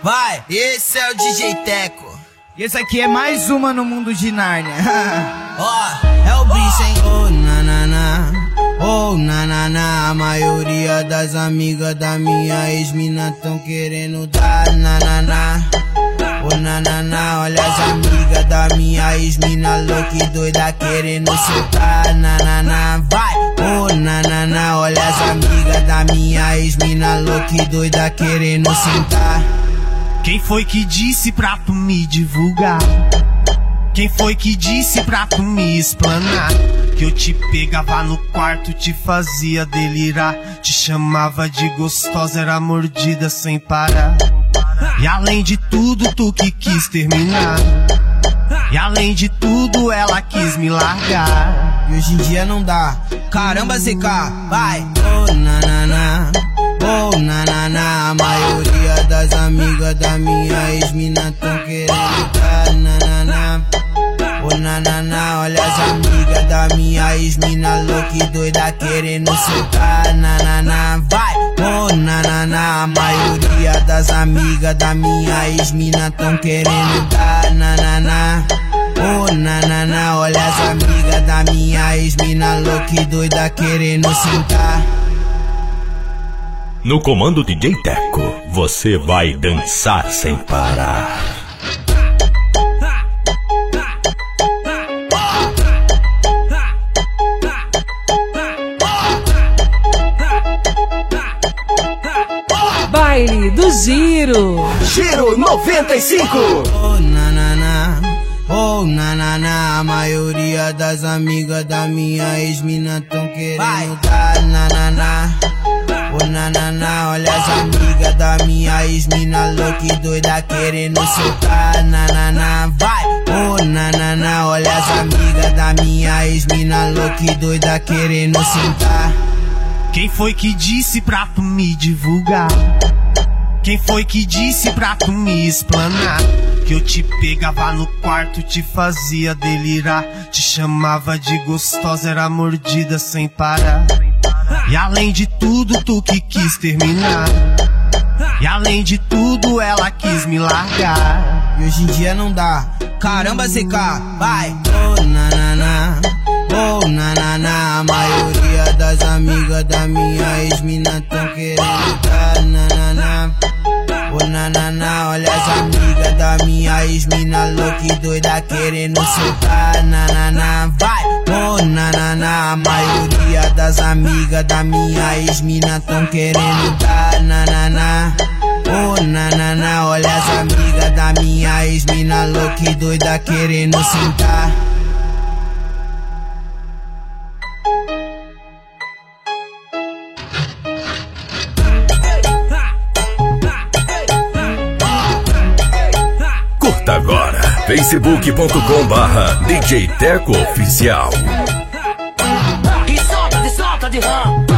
Vai, esse é o DJ Teco. E esse aqui é mais uma no mundo de Nárnia. Ó, é o bicho, hein? Oh, nanana, oh, nanana. A maioria das amigas da minha ex-mina tão querendo dar nanana. Oh, nanana, olha as amigas da minha ex-mina louca e doida querendo soltar nanana. Vai, oh, nanana, olha as amigas da minha ex-mina louca e doida querendo sentar. Quem foi que disse pra tu me divulgar? Quem foi que disse pra tu me explanar? Que eu te pegava no quarto, te fazia delirar, te chamava de gostosa, era mordida sem parar. E além de tudo, tu que quis terminar. E além de tudo, ela quis me largar. E hoje em dia não dá. Caramba, ZK, vai. Oh, nanana, oh, nanana. A maioria das amigas da minha ex-mina tão querendo dar nanana. Oh, nanana, olha as amigas da minha ex-mina louca e doida querendo soltar nanana. Vai, oh, nanana. A maioria das amigas da minha ex-mina tão querendo dar nanana. Oh, nanana, olha as amigas da minha ex-mina louca e doida querendo sentar. No comando DJ Teco, você vai dançar sem parar. Baile do Giro. Giro 95. Oh, nanana, oh, nanana. A maioria das amigas da minha ex-mina tão querendo dar nanana. Oh, nanana, olha as amigas da minha ex-mina louca e doida querendo soltar nanana. Vai, oh, nanana, olha as amigas da minha ex-mina louca e doida querendo sentar. Quem foi que disse pra tu me divulgar? Quem foi que disse pra tu me explanar? Que eu te pegava no quarto, te fazia delirar, te chamava de gostosa, era mordida sem parar. E além de tudo, tu que quis terminar. E além de tudo, ela quis me largar. E hoje em dia não dá. Caramba, ZK, vai. Oh, nanana, oh, nanana. A maioria das amigas da minha ex-mina tão querendo dar nanana. Oh, nanana, olha as amigas da minha ex-mina louca e doida querendo soltar nanana. Vai, oh, nanana. A maioria das amigas da minha ex-mina tão querendo dar nanana. Oh, nanana, olha as amigas da minha ex-mina louca e doida querendo sentar. Curta agora, facebook.com/DJ Teco Oficial. E solta de ramo.